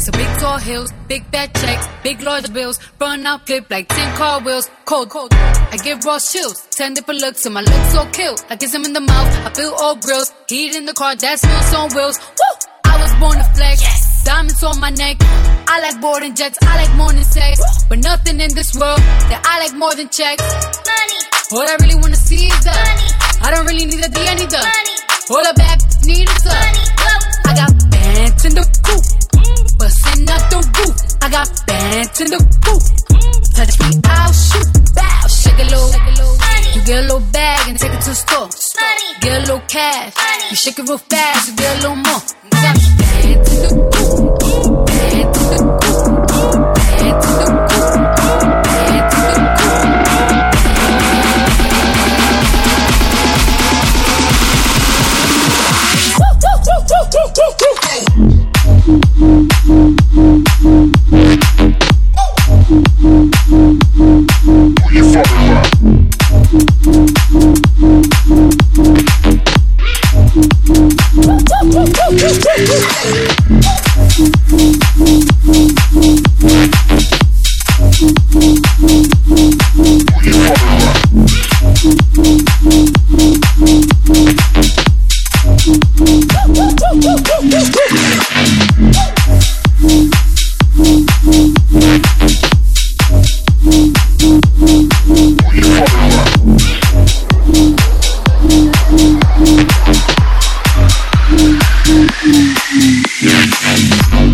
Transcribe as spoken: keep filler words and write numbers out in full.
So big tall hills, big fat checks, big large bills, run out clip like ten car wheels. Cold, cold. I give raw chills, ten different looks, and my looks so kill. I kiss him in the mouth, I feel all grills. Heat in the car, that smells on wheels. Woo! I was born to flex, yes. Diamonds on my neck. I like boarding jets, I like more than sex, but nothing in this world that I like more than checks. Money. What I really wanna see is the money. I don't really need a D, I need the money. All the back need is the money. I got bands in the coop, bustin' out the roof. I got bands in the coop. Touch me, I'll shoot. Bow, shake a little. You get a little bag and take it to the store. Get a little cash. You shake it real fast, you get a little more. I got bands in the coop, bands in the coop, bands in the coop, bands in the coop. You fucking love. Yeah.